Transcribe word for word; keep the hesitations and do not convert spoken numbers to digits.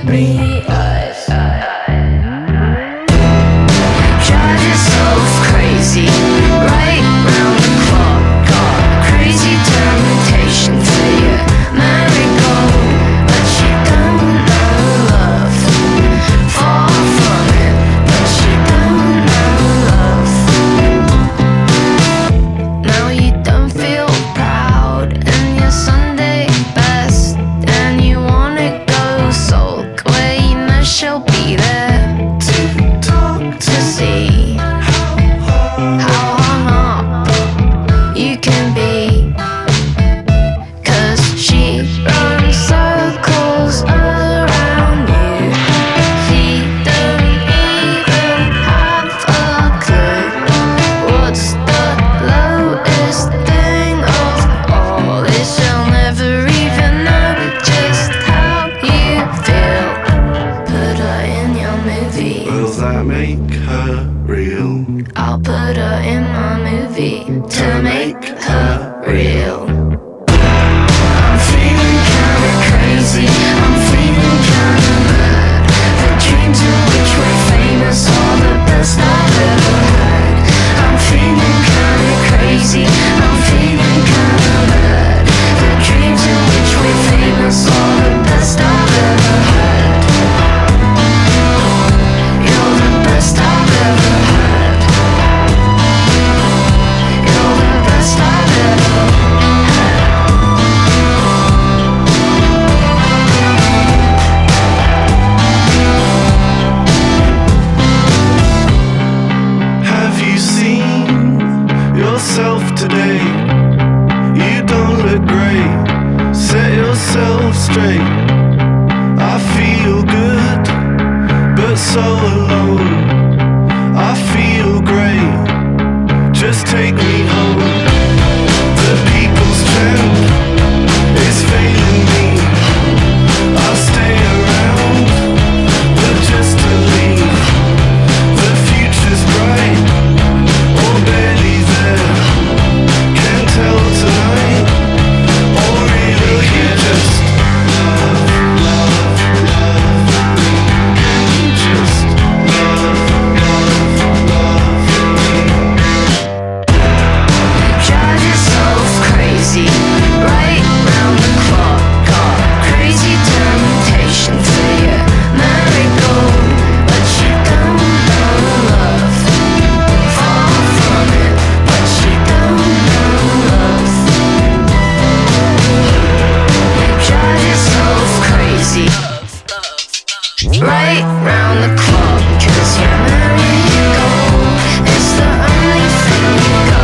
me. Drive yourself crazy, right round the clock. Got crazy temptation for your marigold, but you don't know love. Far from it, but you don't know love. Now you don't feel proud in your Sunday best, and you wanna go sulk where you know she'll be there to talk to see how hung up you can be. Cause she runs circles around you. She don't even have a clue. What's the lowest thing of all is she'll never even know just how you feel. Put her in your movie. Will that make her real? I'll put her in my movie to make her real. I'm feeling kinda crazy, I'm feeling kinda mad. The dreams in which we're famous are the best I've ever had. I'm feeling kinda crazy, I'm feeling kinda mad. The dreams in which we're famous are the best I've ever had. You're the best I've ever had. You're the best I've ever had. Have you seen yourself today? You don't look great. Set yourself straight. I feel good, but so alone. I feel great. Just take me home. The people's trend is failing me. I'll stay around, but just to leave. The future's bright, or barely there. Can't tell tonight, or really here. Just love, love, love me. Can you just love, love, love me? Drive yourself crazy, right round the clock. Got crazy temptation for your marigold, but you don't know love. Far from it, but you don't know love. Drive yourself crazy, right round the clock. Cause your marigold is the only thing you got.